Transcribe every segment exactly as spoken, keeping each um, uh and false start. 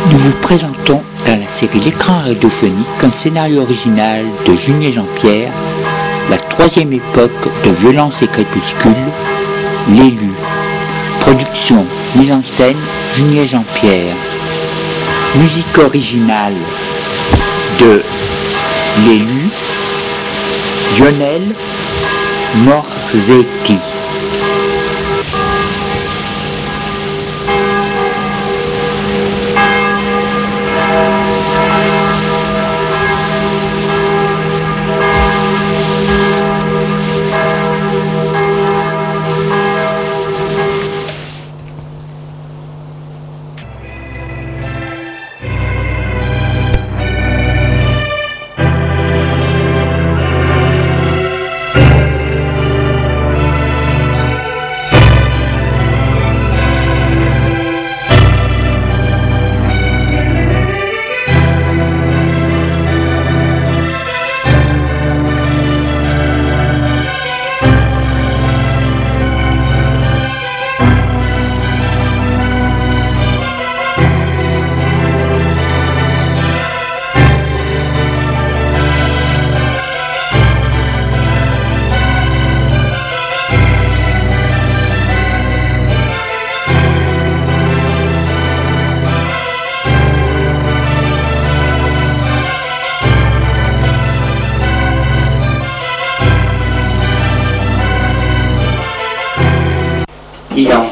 Nous vous présentons dans la série L'écran radiophonique un scénario original de Julien Jean-Pierre, la troisième époque de Violence et Crépuscule, L'élu. Production, mise en scène, Julien Jean-Pierre. Musique originale de L'élu, Lionel Morzetti. Il entre.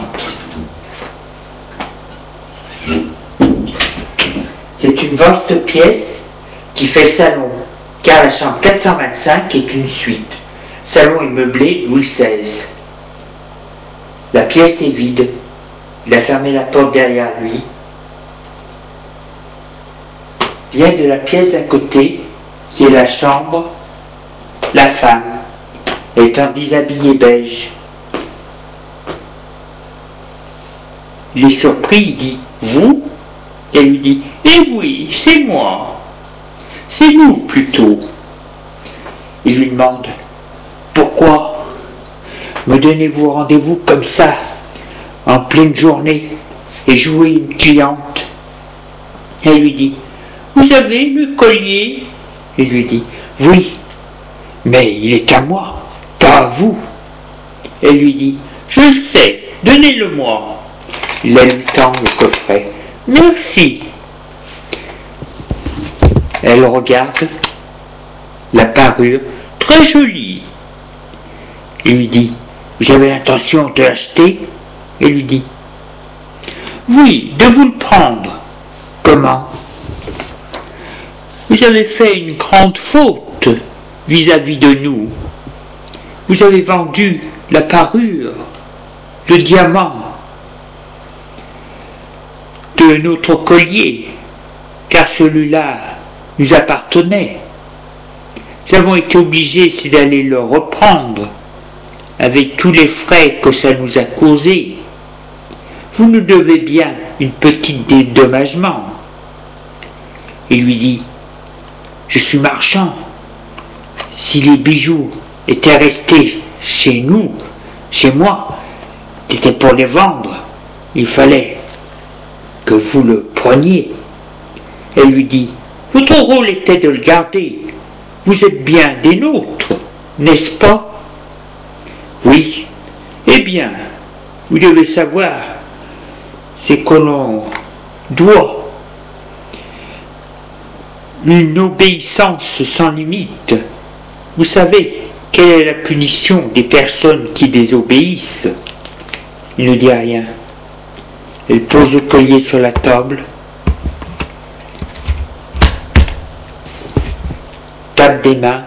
C'est une vaste pièce qui fait salon, car la chambre quatre cent vingt-cinq est une suite. Salon est meublé Louis seize. La pièce est vide. Il a fermé la porte derrière lui. Vient de la pièce d'à côté, qui est la chambre, la femme, est en déshabillé beige. Il est surpris, il dit « Vous ?» Elle lui dit « Eh oui, c'est moi. C'est nous, plutôt. » Il lui demande « Pourquoi me donnez-vous rendez-vous comme ça, en pleine journée, et jouer une cliente ?» Elle lui dit « Vous avez le collier ?» Il lui dit « Oui, mais il est à moi, pas à vous. » Elle lui dit « Je le sais, donnez-le-moi. » Il lui tend le coffret. « Merci. » Elle regarde la parure, très jolie. Il lui dit « Vous avez l'intention de l'acheter ?» Elle lui dit « Oui, de vous le prendre. » « Comment ? Vous avez fait une grande faute vis-à-vis de nous. Vous avez vendu la parure, le diamant de notre collier, car celui-là nous appartenait. Nous avons été obligés d'aller le reprendre, avec tous les frais que ça nous a causés. Vous nous devez bien une petite dédommagement. Il lui dit « Je suis marchand. Si les bijoux étaient restés chez nous, chez moi, c'était pour les vendre. Il fallait que vous le preniez. » Elle lui dit « Votre rôle était de le garder. Vous êtes bien des nôtres, n'est-ce pas ? » « Oui. Eh bien, vous devez savoir, c'est que l'on doit une obéissance sans limite. Vous savez quelle est la punition des personnes qui désobéissent ? » Il ne dit rien. Elle pose le collier sur la table, tape des mains,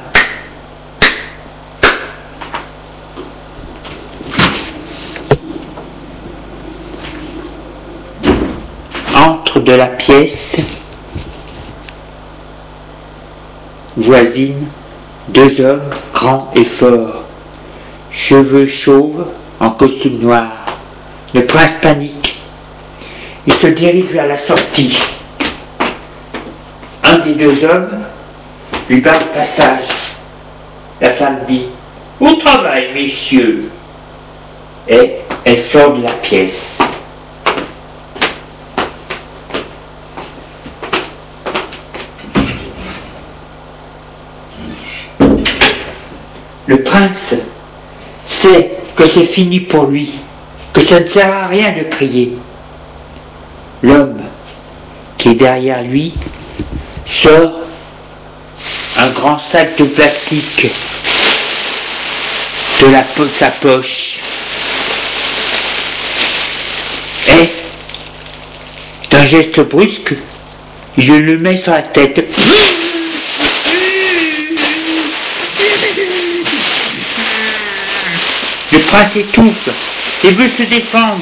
entre de la pièce voisine deux hommes grands et forts, cheveux chauves en costume noir. Le prince panique. Il se dirige vers la sortie. Un des deux hommes lui barre le passage. La femme dit « Au travail, messieurs !» Et elle sort de la pièce. Le prince sait que c'est fini pour lui, que ça ne sert à rien de crier. L'homme qui est derrière lui sort un grand sac de plastique de la de sa poche et d'un geste brusque il le met sur la tête. Le prince étouffe et veut se défendre.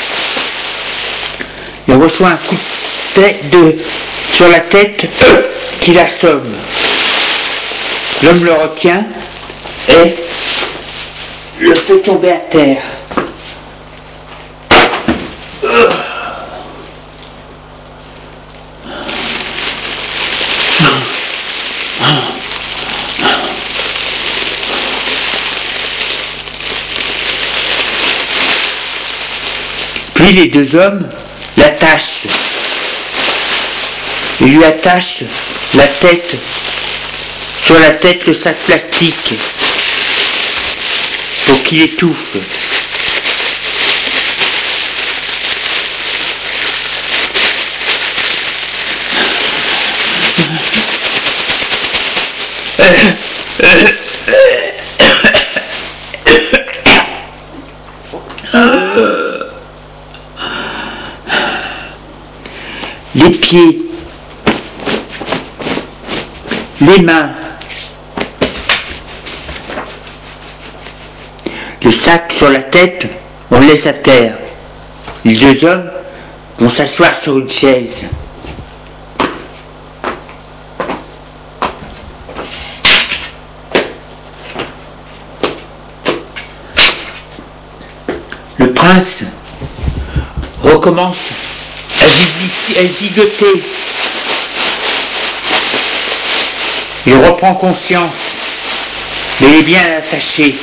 Il reçoit un coup de tête de, sur la tête euh, qui l'assomme. L'homme le retient et le fait tomber à terre. Euh. Puis les deux hommes l'attachent. Ils lui attachent la tête, sur la tête le sac plastique, pour qu'il étouffe. Les pieds, les mains, le sac sur la tête, on le laisse à terre. Les deux hommes vont s'asseoir sur une chaise. Le prince recommence à, gig- à gigoter. Il reprend conscience, mais il est bien attaché.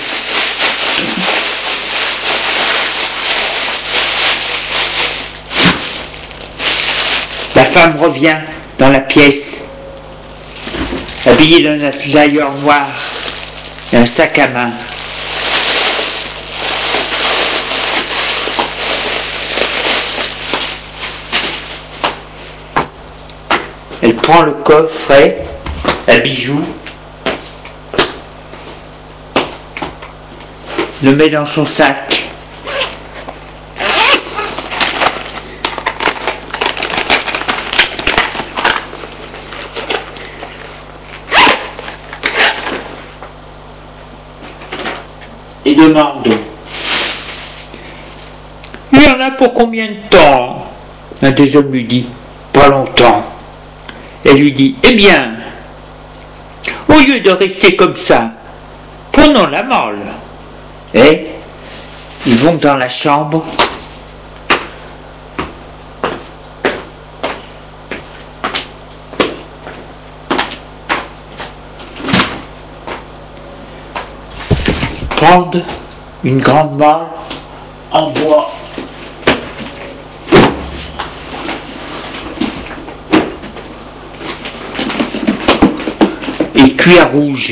La femme revient dans la pièce, habillée d'un tailleur noir et un sac à main. Elle prend le coffret à bijoux, le met dans son sac. Et demande: il y en a pour combien de temps? Un des hommes lui dit: pas longtemps. Elle lui dit: eh bien, au lieu de rester comme ça, prenons la malle. Et ils vont dans la chambre. Prendre une grande malle en bois. Et cuir rouge.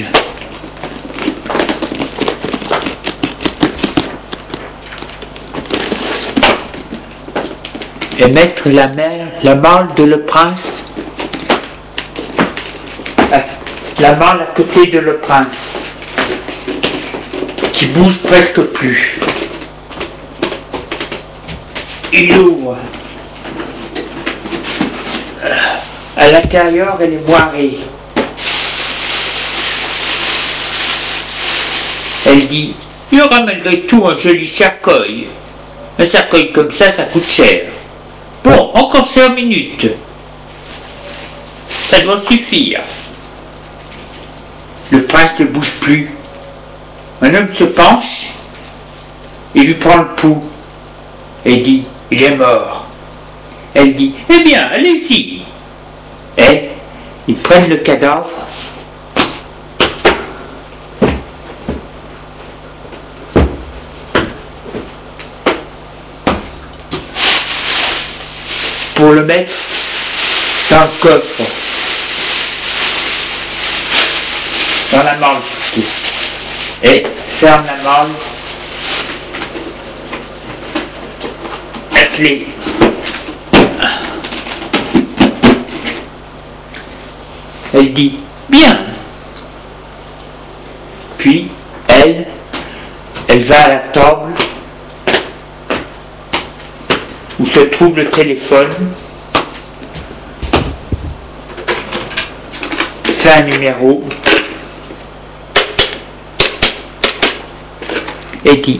Et mettre la, mère, la malle de le prince, la malle à côté de le prince, qui bouge presque plus. Il ouvre. À l'intérieur, elle est moirée. Elle dit: il y aura malgré tout un joli cercueil. Un cercueil comme ça, ça coûte cher. Bon, encore cinq minutes. Ça doit suffire. Le prince ne bouge plus. Un homme se penche et lui prend le pouls et dit: il est mort. Elle dit: eh bien, allez-y. Et ils prennent le cadavre. Pour le mettre dans le coffre, dans la malle surtout. et ferme la malle. La clé. Elle dit bien. Puis elle, elle va à la table où se trouve le téléphone, fait un numéro et dit: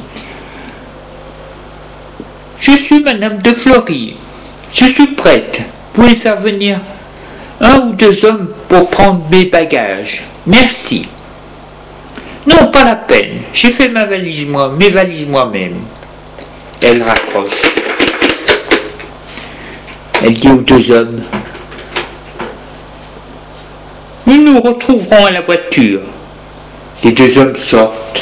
je suis Madame de Fleury, je suis prête, vous pouvez faire venir un ou deux hommes pour prendre mes bagages, merci. Non, pas la peine, j'ai fait ma valise moi, mes valises moi-même. Elle raccroche. Elle dit aux deux hommes: nous nous retrouverons à la voiture. Les deux hommes sortent.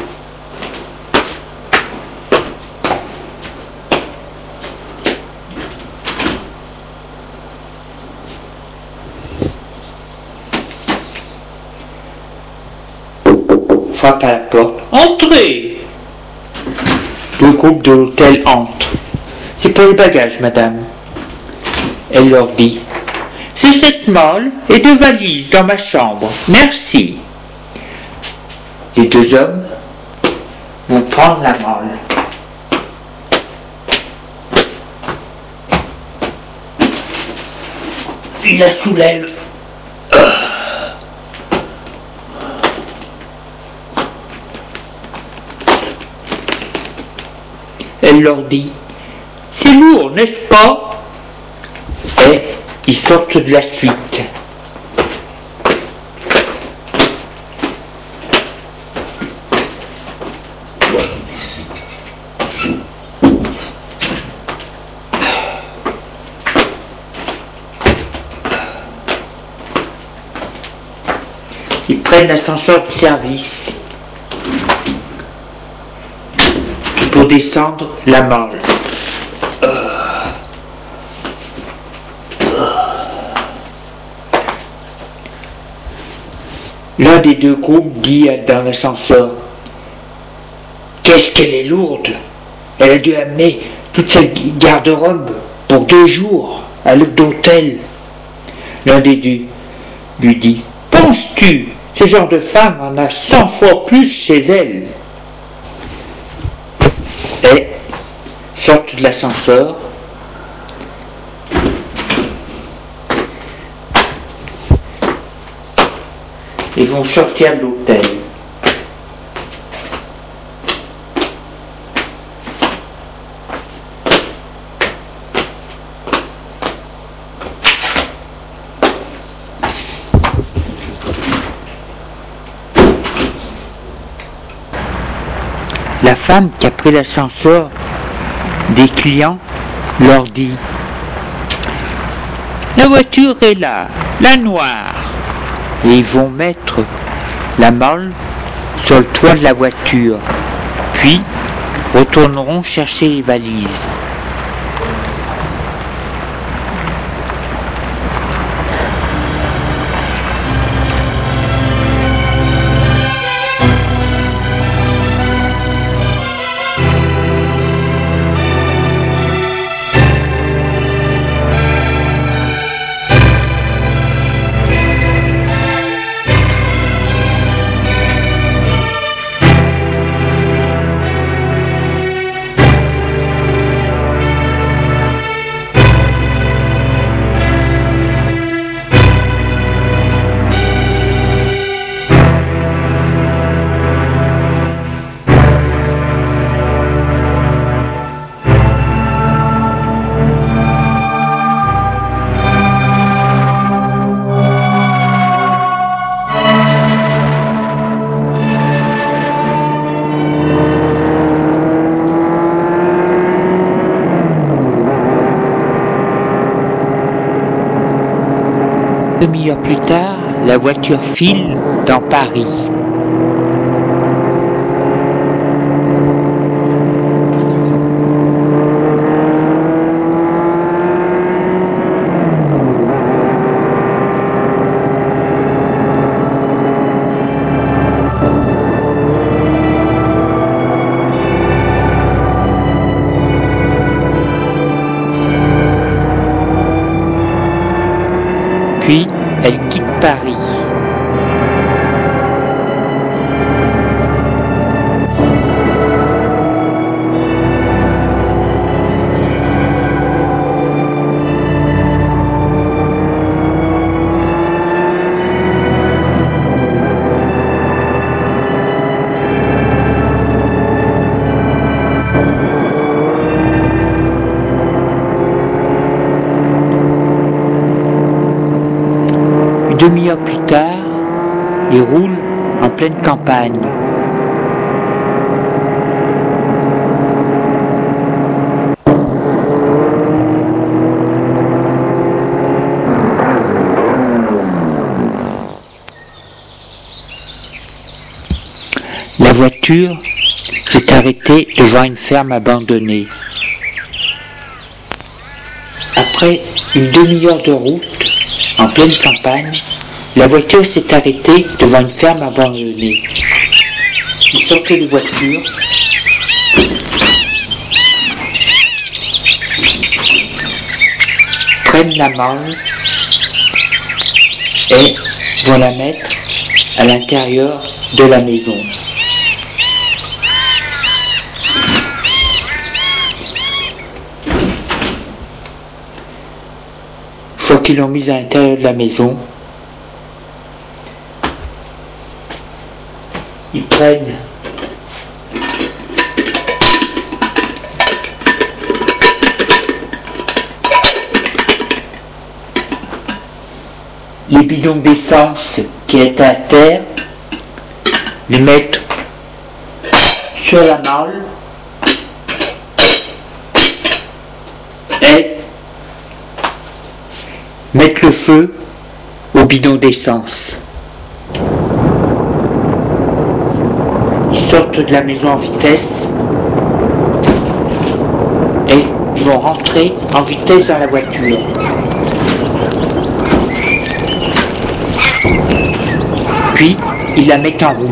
Frappe à la porte. Entrez! Le groupe de l'hôtel entre. C'est pour les bagages, madame. Elle leur dit: c'est cette malle et deux valises dans ma chambre. Merci. Les deux hommes vont prendre la malle. Ils la soulèvent. Elle leur dit: c'est lourd, n'est-ce pas? Et ils sortent de la suite. Ils prennent l'ascenseur de service pour descendre la malle. L'un des deux groupes dit dans l'ascenseur: qu'est-ce qu'elle est lourde! Elle a dû amener toute cette garde-robe pour deux jours à l'hôtel. L'un des deux lui dit: penses-tu, ce genre de femme en a cent fois plus chez elle? Et sortent de l'ascenseur. Ils vont sortir de l'hôtel. La femme qui a pris l'ascenseur des clients leur dit: la voiture est là, la noire. Et ils vont mettre la malle sur le toit de la voiture, puis retourneront chercher les valises. Une demi-heure plus tard, la voiture file dans Paris. Puis elle quitte Paris. Une demi-heure plus tard, il roule en pleine campagne. La voiture s'est arrêtée devant une ferme abandonnée. Après une demi-heure de route, en pleine campagne, la voiture s'est arrêtée devant une ferme abandonnée. Ils sortaient de voiture, prennent la malle et vont la mettre à l'intérieur de la maison. Une fois qu'ils l'ont mise à l'intérieur de la maison, ils prennent les bidons d'essence qui étaient à terre, les mettent sur la malle et mettent le feu au bidon d'essence. Ils sortent de la maison en vitesse et vont rentrer en vitesse dans la voiture. Puis, ils la mettent en route.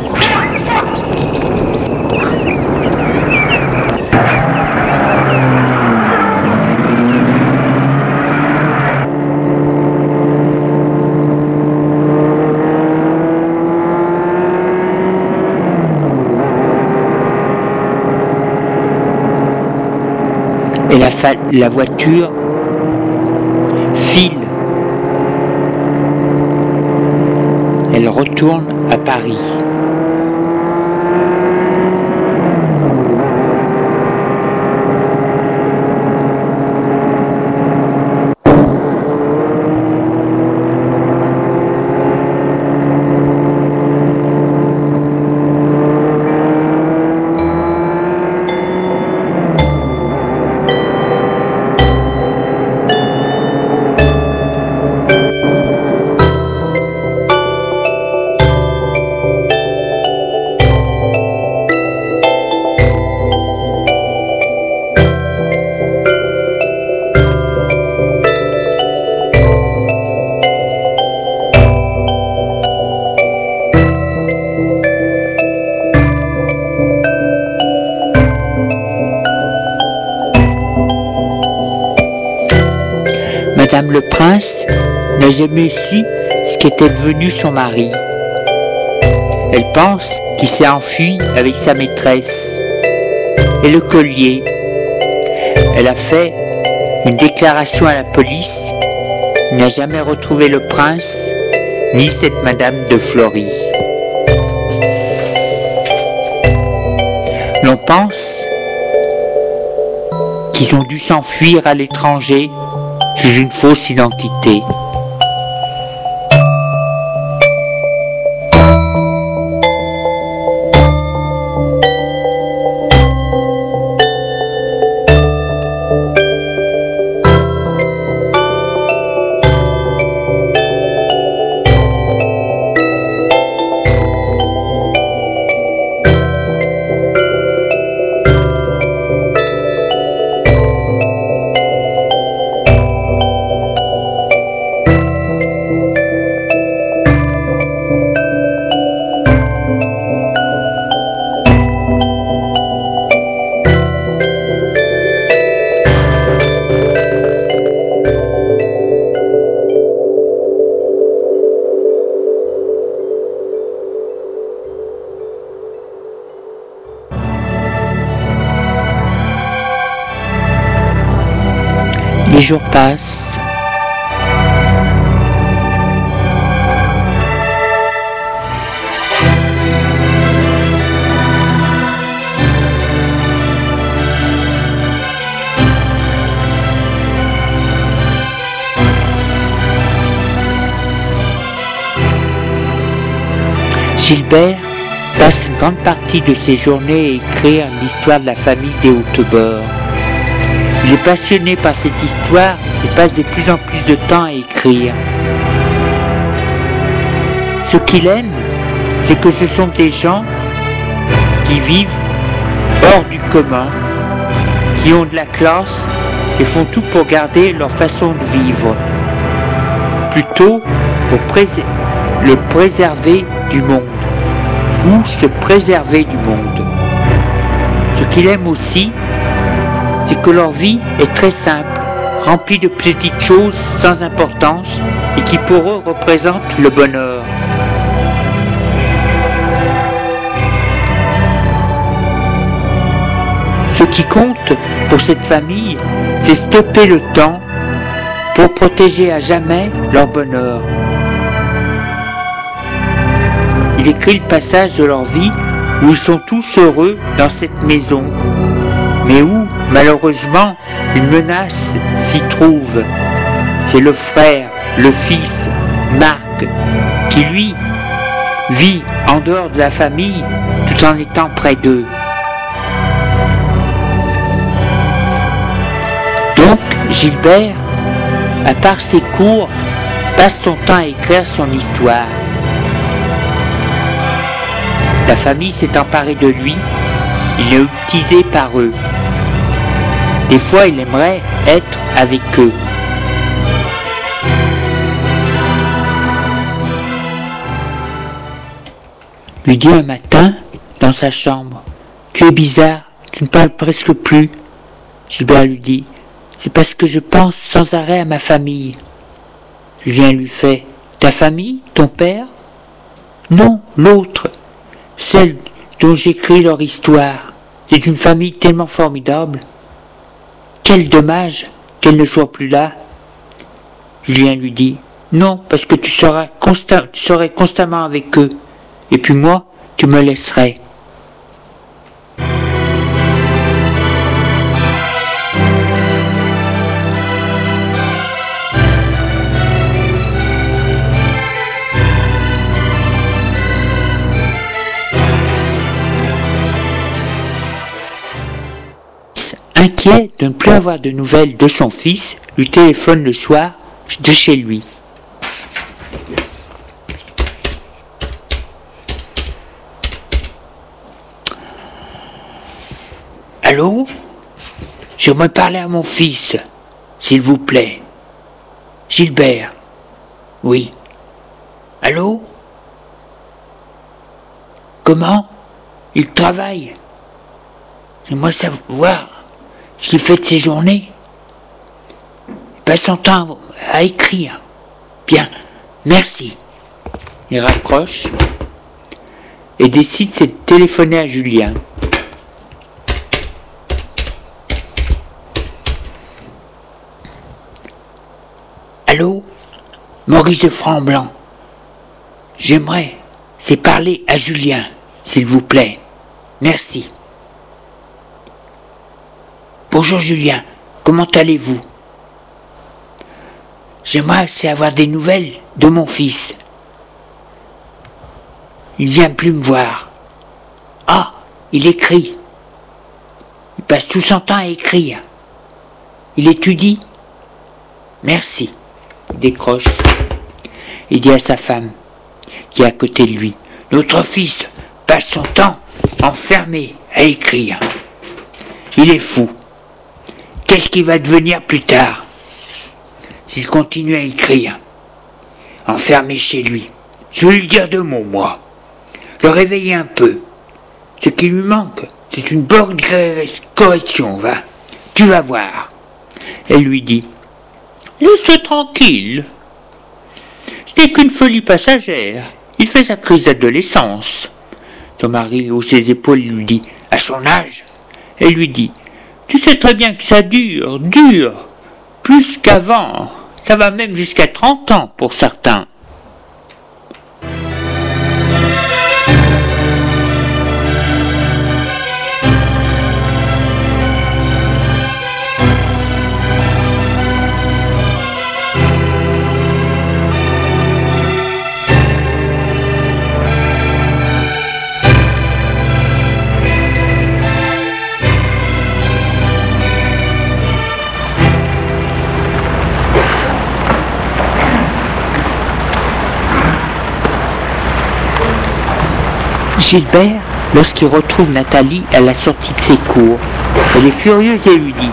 Et la, fa- la voiture file. Elle retourne à Paris. Madame le Prince n'a jamais su ce qu'était devenu son mari. Elle pense qu'il s'est enfui avec sa maîtresse et le collier. Elle a fait une déclaration à la police. Il n'a jamais retrouvé le prince ni cette Madame de Fleury. L'on pense qu'ils ont dû s'enfuir à l'étranger sous une fausse identité. Les jours passent. Gilbert passe une grande partie de ses journées à écrire l'histoire de la famille des Hauteboers. Il est passionné par cette histoire et passe de plus en plus de temps à écrire. Ce qu'il aime, c'est que ce sont des gens qui vivent hors du commun, qui ont de la classe et font tout pour garder leur façon de vivre, plutôt pour prés- le préserver du monde, ou se préserver du monde. Ce qu'il aime aussi, c'est que leur vie est très simple, remplie de petites choses sans importance et qui pour eux représentent le bonheur. Ce qui compte pour cette famille, c'est stopper le temps pour protéger à jamais leur bonheur. Il écrit le passage de leur vie où ils sont tous heureux dans cette maison, mais où, malheureusement, une menace s'y trouve. C'est le frère, le fils, Marc, qui lui vit en dehors de la famille tout en étant près d'eux. Donc, Gilbert, à part ses cours, passe son temps à écrire son histoire. La famille s'est emparée de lui, il est utilisé par eux. Des fois, il aimerait être avec eux. Lui dit un matin, dans sa chambre, « Tu es bizarre, tu ne parles presque plus. » Gilbert lui dit, « C'est parce que je pense sans arrêt à ma famille. » Julien lui fait, « Ta famille, ton père ?»« Non, l'autre. Celle dont j'écris leur histoire. C'est une famille tellement formidable. Quel dommage qu'elle ne soit plus là. » Julien lui dit, « Non, parce que tu seras, consta- tu serais constamment avec eux. Et puis moi, tu me laisserais. » Inquiet de ne plus avoir de nouvelles de son fils, lui téléphone le soir de chez lui. Allô ? J'aimerais parler à mon fils, s'il vous plaît. Gilbert. Oui. Allô ? Comment ? Il travaille. J'aimerais savoir ce qu'il fait de ses journées. Il passe son temps à écrire. Bien, merci. Il raccroche et décide de téléphoner à Julien. Allô ? Maurice de Framblanc. J'aimerais, c'est parler à Julien, s'il vous plaît. Merci. Bonjour Julien, comment allez-vous ? J'aimerais aussi avoir des nouvelles de mon fils. Il vient plus me voir. Ah, il écrit. Il passe tout son temps à écrire. Il étudie. Merci. Il décroche. Il dit à sa femme, qui est à côté de lui, notre fils passe son temps enfermé à écrire. Il est fou. Qu'est-ce qu'il va devenir plus tard s'il continue à écrire, enfermé chez lui? Je vais lui dire deux mots, moi. Le réveiller un peu. Ce qui lui manque, c'est une bonne correction, va. Tu vas voir. Elle lui dit, laisse-le tranquille. Ce n'est qu'une folie passagère. Il fait sa crise d'adolescence. Son mari hausse ses épaules et lui dit, à son âge. Elle lui dit, tu sais très bien que ça dure, dure. plus qu'avant. Ça va même jusqu'à trente ans pour certains. Gilbert, lorsqu'il retrouve Nathalie à la sortie de ses cours, elle est furieuse et lui dit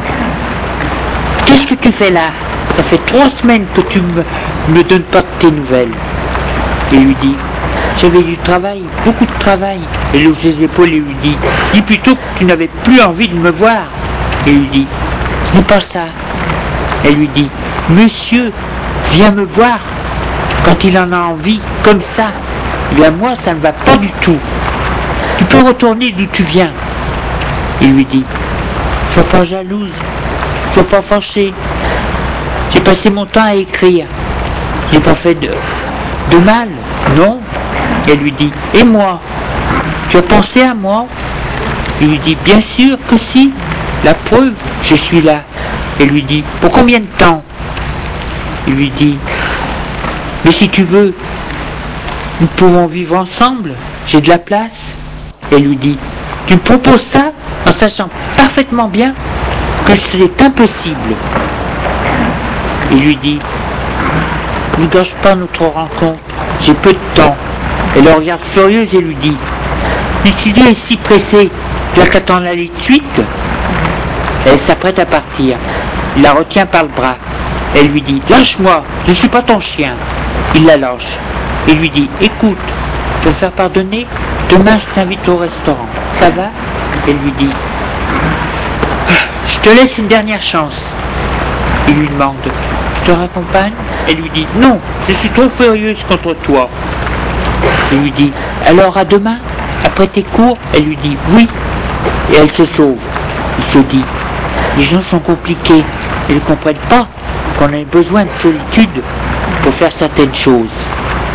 « Qu'est-ce que tu fais là? Ça fait trois semaines que tu me, me donnes pas de tes nouvelles. » Il lui dit « J'avais du travail, beaucoup de travail. » Elle hausse les épaules et lui dit « Dis plutôt que tu n'avais plus envie de me voir. » Il lui dit « Ce n'est pas ça. » Elle lui dit « Monsieur vient me voir quand il en a envie, comme ça. Et à moi, ça ne va pas du tout. Tu peux retourner d'où tu viens. » Il lui dit « Sois pas jalouse, sois pas fâchée. J'ai passé mon temps à écrire. J'ai pas fait de, de mal, non ?» Elle lui dit « Et moi? Tu as pensé à moi ?» Il lui dit « Bien sûr que si. La preuve, je suis là. » Elle lui dit « Pour combien de temps ?» Il lui dit « Mais si tu veux, nous pouvons vivre ensemble, j'ai de la place. » Elle lui dit « Tu me proposes ça en sachant parfaitement bien que c'est impossible. » Il lui dit « Ne gâche pas notre rencontre, j'ai peu de temps. » Elle le regarde furieuse et lui dit « Mais tu es si pressé, tu as qu'à t'en aller de suite. » Elle s'apprête à partir. Il la retient par le bras. Elle lui dit « Lâche-moi, je ne suis pas ton chien. » Il la lâche. Il lui dit « Écoute, tu veux me faire pardonner? Demain je t'invite au restaurant. Ça va ?» Elle lui dit « Je te laisse une dernière chance. » Il lui demande « Je te raccompagne ?» Elle lui dit « Non, je suis trop furieuse contre toi. » Il lui dit « Alors à demain, après tes cours ?» Elle lui dit « Oui. » Et elle se sauve. Il se dit « Les gens sont compliqués. Ils ne comprennent pas qu'on a besoin de solitude pour faire certaines choses. »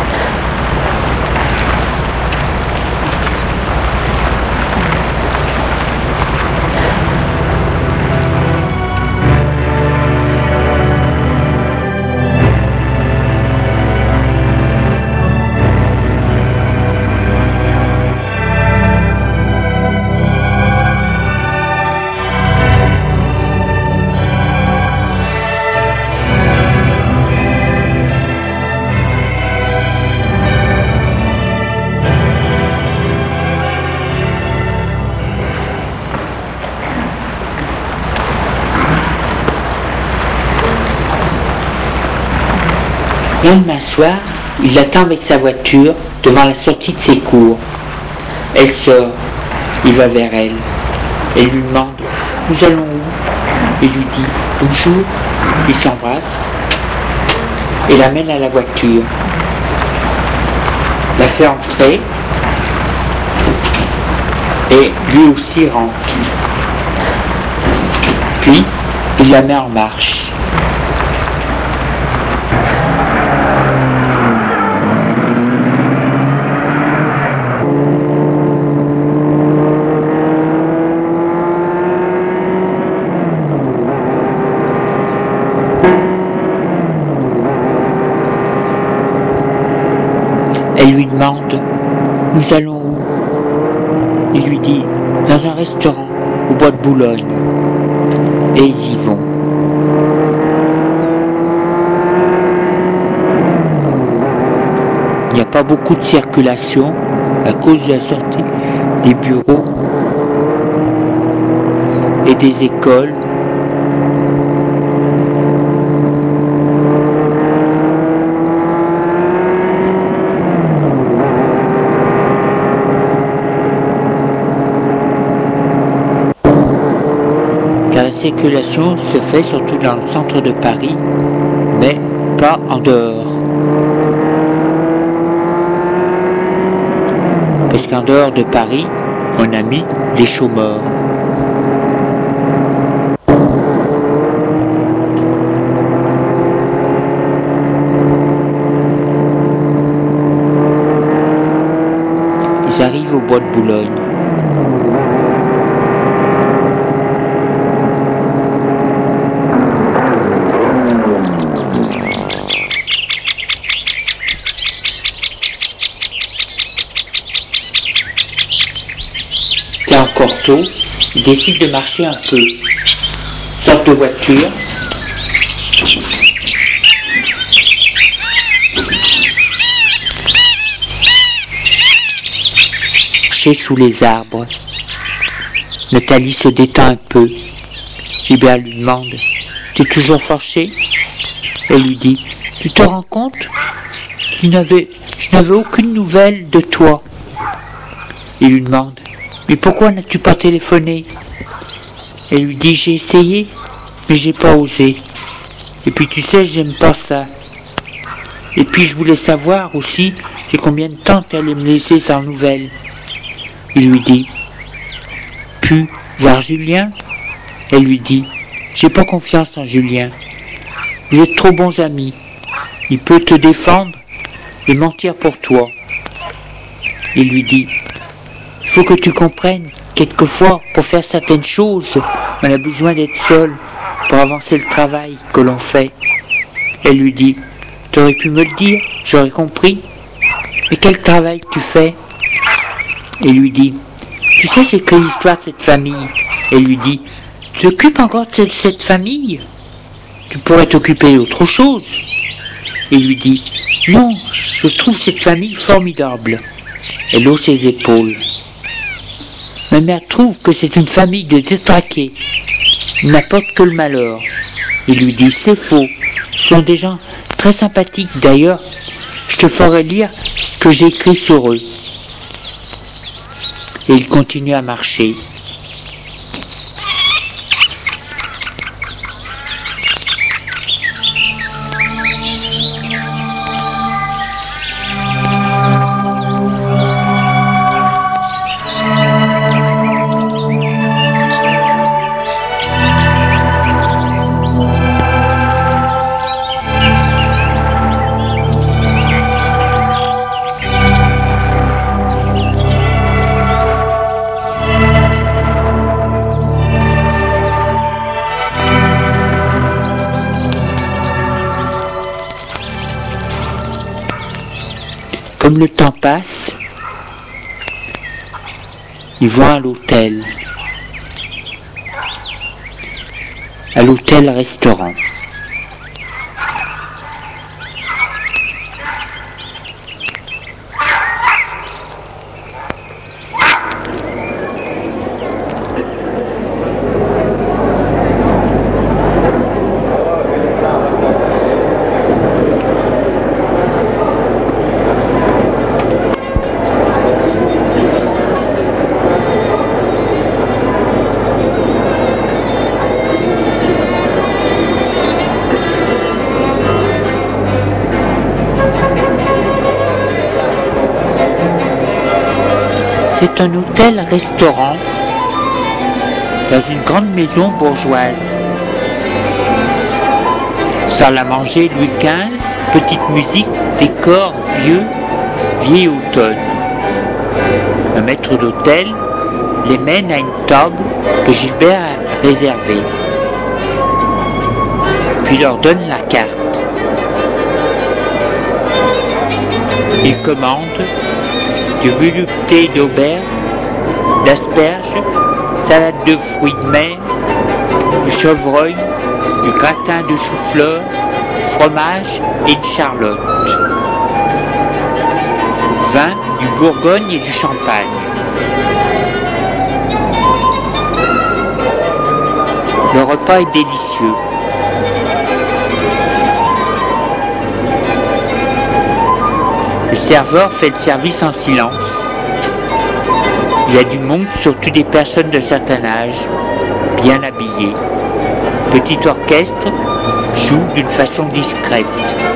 Le lendemain soir, il l'attend avec sa voiture devant la sortie de ses cours. Elle sort, il va vers elle. Elle lui demande « Nous allons où ?» Il lui dit « Bonjour ». Il s'embrasse et l'amène à la voiture. La fait entrer et lui aussi rentre. Puis, il la met en marche. Elle lui demande « Nous allons où ?» Il lui dit « Dans un restaurant au bois de Boulogne. » Et ils y vont. Il n'y a pas beaucoup de circulation à cause de la sortie des bureaux et des écoles. Car la circulation se fait surtout dans le centre de Paris, mais pas en dehors. Parce qu'en dehors de Paris, on a mis les chômeurs. arrivent au bois de Boulogne. C'est encore tôt, il décide de marcher un peu. Sorte de voiture. Sous les arbres. Nathalie se détend un peu. Gilbert lui demande: t'es toujours fâché? Elle lui dit: tu te rends compte? Je n'avais, je n'avais aucune nouvelle de toi. Il lui demande: mais pourquoi n'as-tu pas téléphoné? Elle lui dit: j'ai essayé, mais j'ai pas osé. Et puis tu sais, j'aime pas ça. Et puis je voulais savoir aussi, c'est combien de temps tu allais me laisser sans nouvelles. Il lui dit: puis voir Julien? Elle lui dit: j'ai pas confiance en Julien. Vous êtes trop bons amis. Il peut te défendre et mentir pour toi. Il lui dit: il faut que tu comprennes, quelquefois, pour faire certaines choses, on a besoin d'être seul pour avancer le travail que l'on fait. Elle lui dit: t'aurais pu me le dire, j'aurais compris. Mais quel travail tu fais? Et lui dit: tu sais, j'ai écrit l'histoire de cette famille. Et lui dit: tu t'occupes encore de cette famille? Tu pourrais t'occuper d'autre chose. Et lui dit: non, je trouve cette famille formidable. Elle hausse ses épaules. Ma mère trouve que c'est une famille de détraqués. Ils n'apportent que le malheur. Il lui dit: c'est faux. Ce sont des gens très sympathiques. D'ailleurs, je te ferai lire ce que j'ai écrit sur eux. Et il continue à marcher. Comme le temps passe, ils vont à l'hôtel, à l'hôtel-restaurant. C'est un hôtel-restaurant dans une grande maison bourgeoise. Salle à manger Louis quinze, petite musique, décor vieux, vieil automne. Un maître d'hôtel les mène à une table que Gilbert a réservée, puis leur donne la carte. Il commande du volupté d'auberge, d'asperges, salade de fruits de mer, du chevreuil, du gratin de chou-fleur, du fromage et de charlotte. Vin, du Bourgogne et du champagne. Le repas est délicieux. Le serveur fait le service en silence. Il y a du monde, surtout des personnes de certain âge, bien habillées. Petit orchestre joue d'une façon discrète.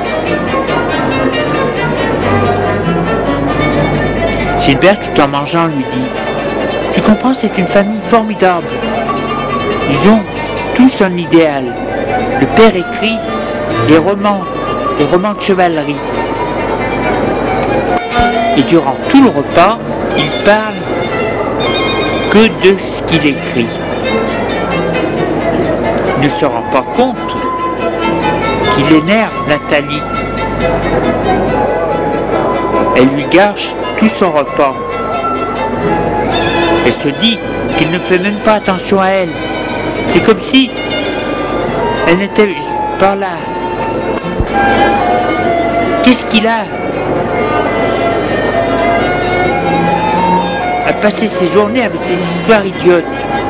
Gilbert, tout en mangeant, lui dit: tu comprends, c'est une famille formidable. Ils ont tous un idéal. Le père écrit des romans, des romans de chevalerie. Et durant tout le repas, il parle que de ce qu'il écrit. Il ne se rend pas compte qu'il énerve Nathalie. Elle lui gâche tout son repas. Elle se dit qu'il ne fait même pas attention à elle. C'est comme si elle n'était pas là. Qu'est-ce qu'il a à passer ses journées avec ces histoires idiotes,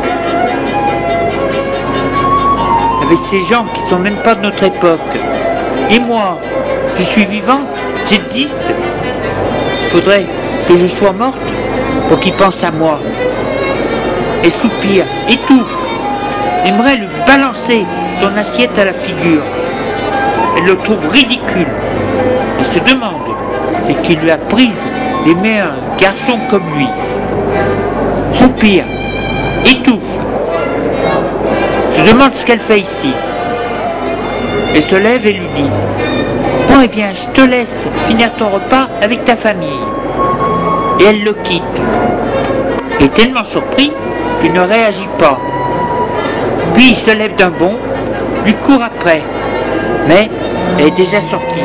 avec ces gens qui sont même pas de notre époque. Et moi, je suis vivante, j'existe. Il faudrait que je sois morte pour qu'il pense à moi. Elle soupire, étouffe, aimerait lui balancer son assiette à la figure. Elle le trouve ridicule et se demande ce qui lui a prise d'aimer un garçon comme lui. Soupire, étouffe, se demande ce qu'elle fait ici. Elle se lève et lui dit: bon, eh bien, je te laisse finir ton repas avec ta famille. Et elle le quitte. Il est tellement surpris qu'il ne réagit pas. Puis il se lève d'un bond, lui court après, mais elle est déjà sortie.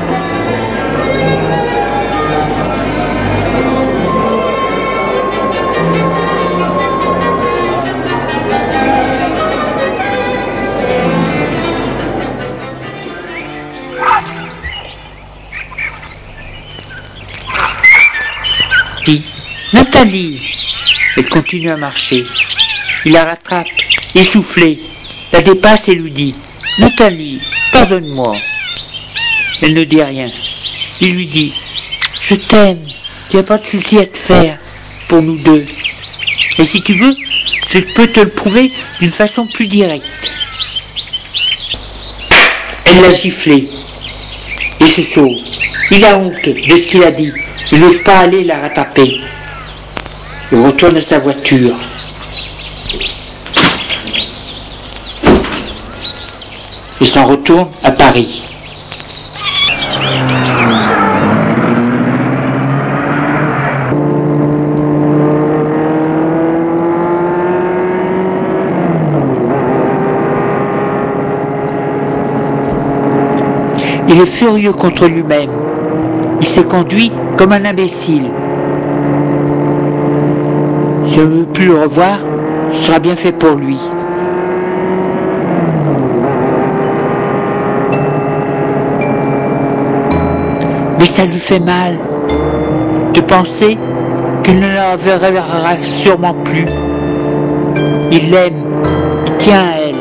Nathalie! Elle continue à marcher. Il la rattrape, essoufflée, la dépasse et lui dit: Nathalie, pardonne-moi. Elle ne dit rien. Il lui dit: je t'aime, il n'y a pas de souci à te faire pour nous deux. Et si tu veux, je peux te le prouver d'une façon plus directe. Elle l'a giflé et se sauve. Il a honte de ce qu'il a dit. Il n'ose pas aller la rattraper. Il retourne à sa voiture. Et s'en retourne à Paris. Il est furieux contre lui-même. Il s'est conduit comme un imbécile. Si on ne veut plus le revoir, ce sera bien fait pour lui. Mais ça lui fait mal de penser qu'il ne la verra sûrement plus. Il l'aime, il tient à elle.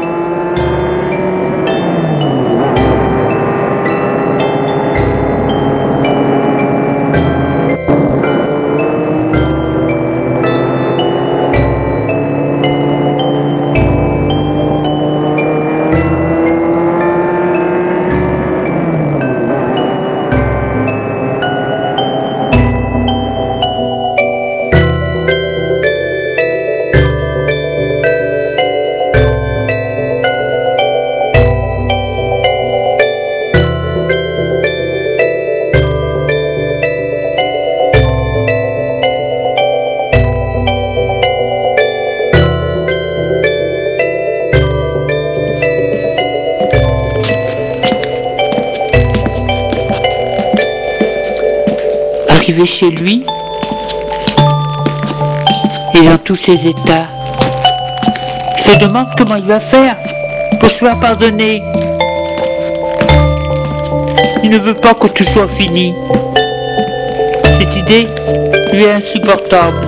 Arrivé chez lui, et dans tous ses états, il se demande comment il va faire pour se faire pardonner. Il ne veut pas que tout soit fini. Cette idée lui est insupportable.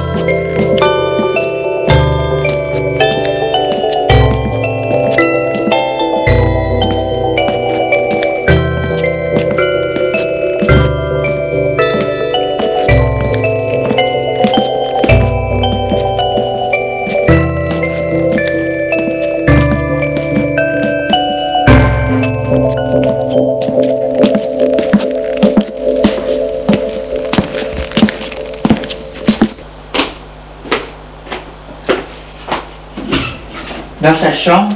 Dans sa chambre,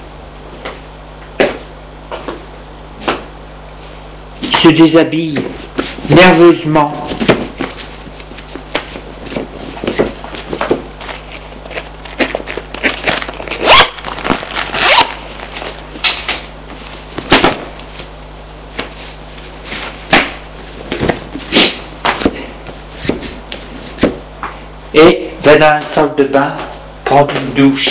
il se déshabille nerveusement. Et va dans la salle de bain prendre une douche.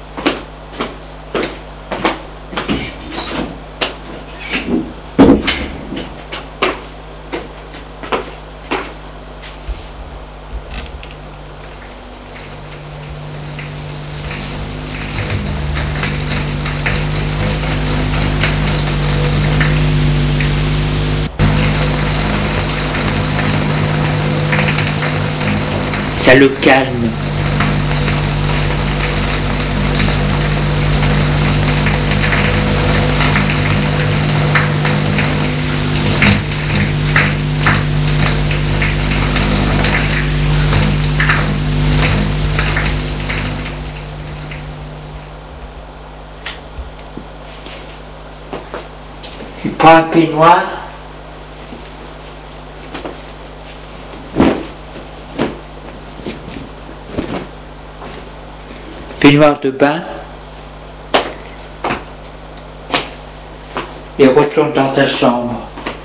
Ça le calme. Tu prends un peignoir. Peignoir de bain et retourne dans sa chambre.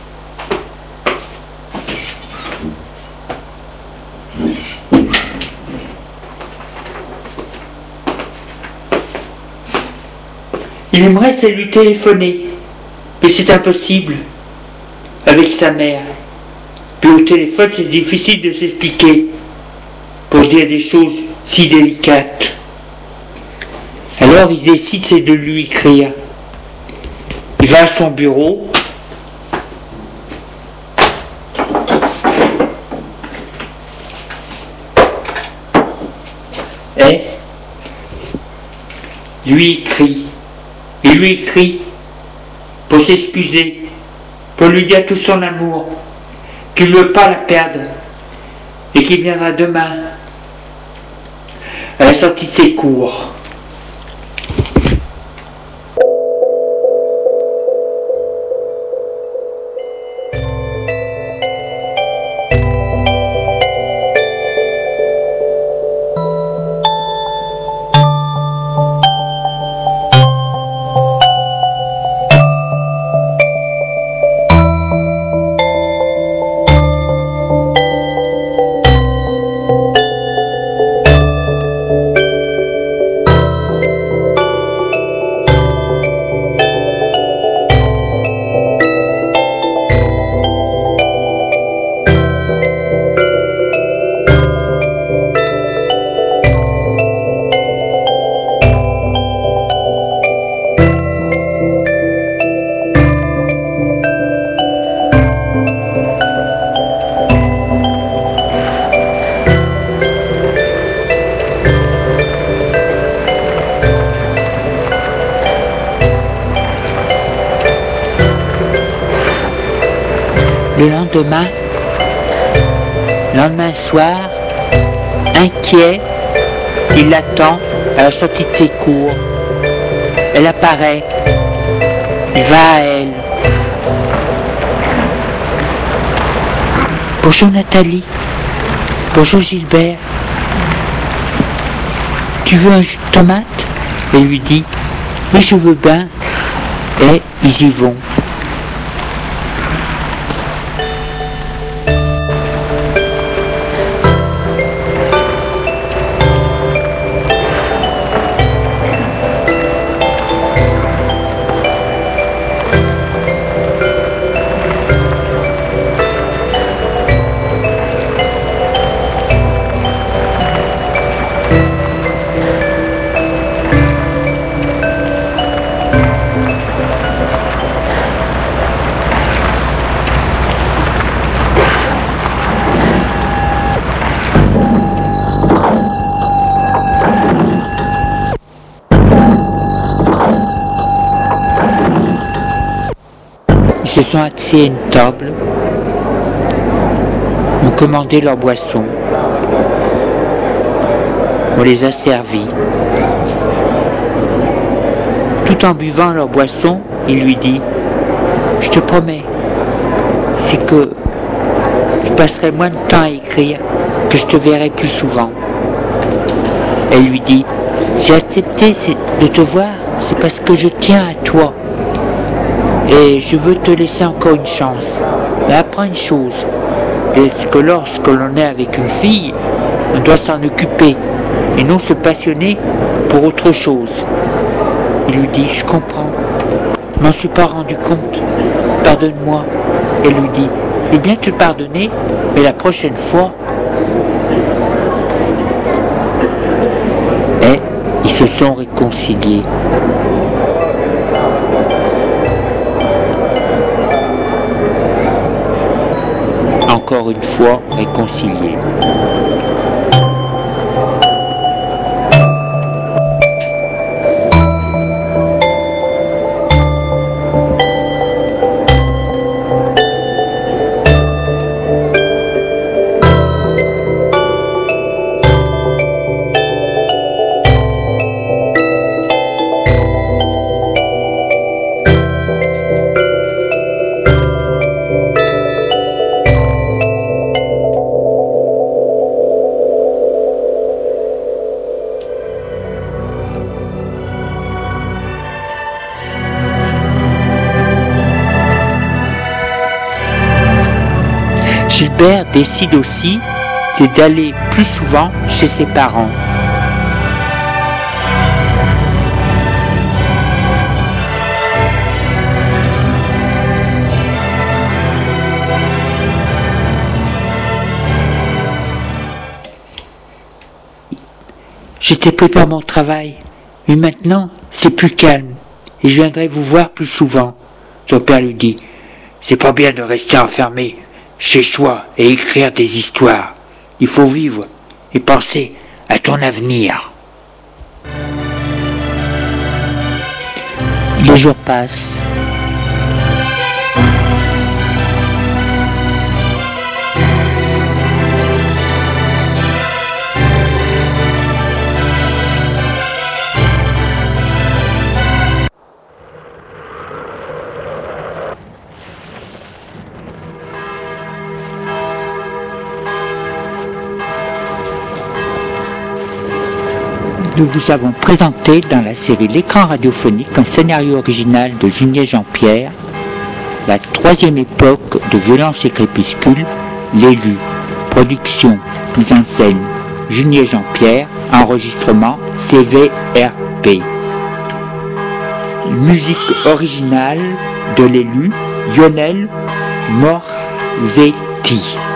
Il aimerait c'est lui téléphoner, mais c'est impossible avec sa mère. Puis au téléphone c'est difficile de s'expliquer pour dire des choses si délicates. Alors il décide c'est de lui écrire. Il va à son bureau. Et lui écrit. Il lui écrit pour s'excuser, pour lui dire tout son amour, qu'il ne veut pas la perdre et qu'il viendra demain à la sortie de ses cours. Le lendemain, le lendemain soir, inquiet, il l'attend à la sortie de ses cours. Elle apparaît, il va à elle. Bonjour Nathalie, bonjour Gilbert. Tu veux un jus de tomate? Elle lui dit, oui je veux bien. Et ils y vont. Ils se sont assis à une table, ont commandé leur boisson, on les a servis. Tout en buvant leur boisson, il lui dit, je te promets, c'est que je passerai moins de temps à écrire, que je te verrai plus souvent. Elle lui dit, j'ai accepté de te voir, c'est parce que je tiens à toi. Et je veux te laisser encore une chance. Mais apprends une chose, c'est que lorsque l'on est avec une fille, on doit s'en occuper et non se passionner pour autre chose. Il lui dit, je comprends, je m'en suis pas rendu compte, pardonne-moi. Elle lui dit, je veux bien te pardonner, mais la prochaine fois. Et ils se sont réconciliés. Encore une fois réconciliés. Gilbert décide aussi d'aller plus souvent chez ses parents. J'étais prêt pour mon travail, mais maintenant c'est plus calme et je viendrai vous voir plus souvent. Son père lui dit, c'est pas bien de rester enfermé chez soi et écrire des histoires. Il faut vivre et penser à ton avenir. Les jours passent. Nous vous avons présenté dans la série L'écran radiophonique un scénario original de Junier Jean-Pierre, la troisième époque de Violence et Crépuscule, l'élu, production, mise en scène, Junier Jean-Pierre, enregistrement C V R P. Musique originale de l'élu, Lionel Morzetti.